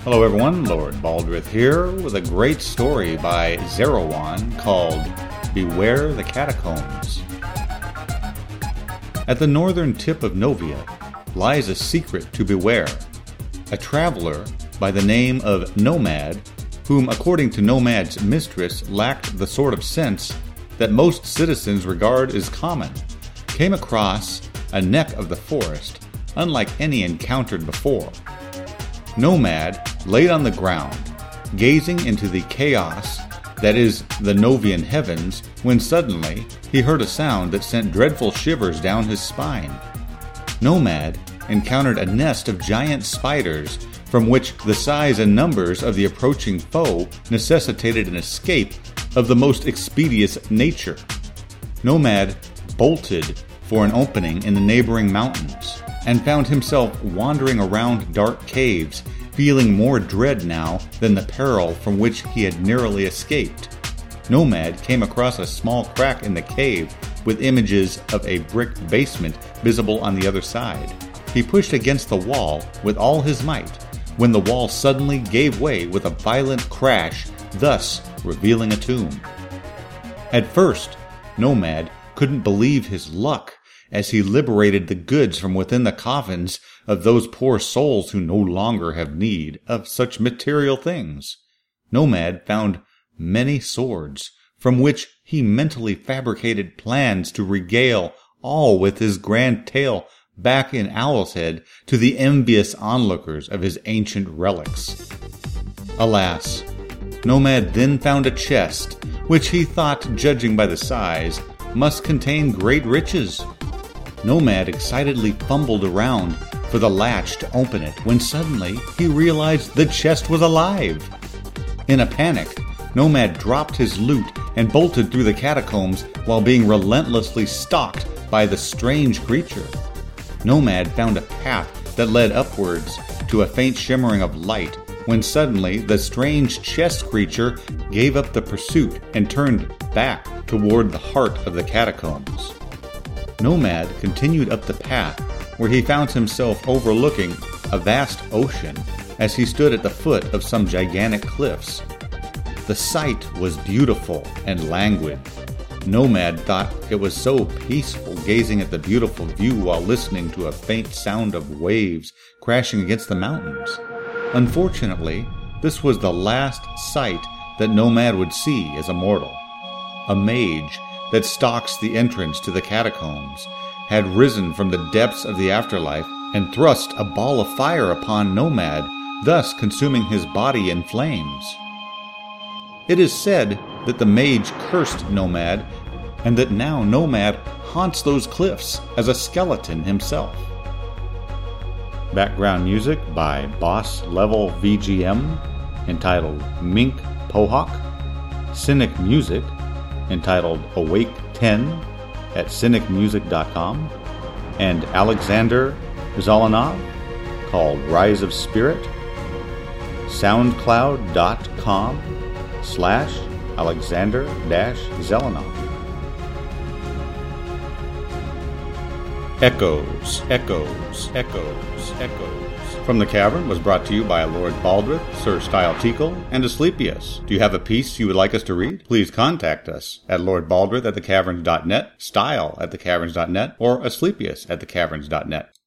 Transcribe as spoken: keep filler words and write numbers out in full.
Hello everyone, Lord Baldrith here with a great story by Zerawan called Beware the Catacombs. At the northern tip of Novia lies a secret to beware. A traveler by the name of Nomad, whom according to Nomad's mistress lacked the sort of sense that most citizens regard as common, came across a neck of the forest unlike any encountered before. Nomad laid on the ground, gazing into the chaos that is the Novian heavens, when suddenly he heard a sound that sent dreadful shivers down his spine. Nomad encountered a nest of giant spiders from which the size and numbers of the approaching foe necessitated an escape of the most expeditious nature. Nomad bolted for an opening in the neighboring mountains and found himself wandering around dark caves, feeling more dread now than the peril from which he had narrowly escaped. Nomad came across a small crack in the cave with images of a brick basement visible on the other side. He pushed against the wall with all his might, when the wall suddenly gave way with a violent crash, thus revealing a tomb. At first, Nomad couldn't believe his luck as he liberated the goods from within the coffins of those poor souls who no longer have need of such material things. Nomad found many swords, from which he mentally fabricated plans to regale all with his grand tale back in Owl's Head to the envious onlookers of his ancient relics. Alas, Nomad then found a chest, which he thought, judging by the size, must contain great riches. Nomad excitedly fumbled around for the latch to open it, when suddenly he realized the chest was alive. In a panic, Nomad dropped his loot and bolted through the catacombs while being relentlessly stalked by the strange creature. Nomad found a path that led upwards to a faint shimmering of light, when suddenly the strange chest creature gave up the pursuit and turned back toward the heart of the catacombs. Nomad continued up the path, where he found himself overlooking a vast ocean as he stood at the foot of some gigantic cliffs. The sight was beautiful and languid. Nomad thought it was so peaceful gazing at the beautiful view while listening to a faint sound of waves crashing against the mountains. Unfortunately, this was the last sight that Nomad would see as a mortal. A mage that stalks the entrance to the catacombs had risen from the depths of the afterlife and thrust a ball of fire upon Nomad, thus consuming his body in flames. It is said that the mage cursed Nomad, and that now Nomad haunts those cliffs as a skeleton himself. Background music by Boss Level V G M, entitled Mink Pohawk. Cynic Music, entitled Awake ten at cynic music dot com, and Alexander Zolanov, called Rise of Spirit. soundcloud dot com slash Alexander dash Zelenov. Echoes, Echoes, Echoes, Echoes from the Cavern was brought to you by Lord Baldrith, Sir Style Teakle, and Asclepius. Do you have a piece you would like us to read? Please contact us at lordbaldrith at the caverns dot net, style at the caverns dot net, or Asclepius at the caverns dot net.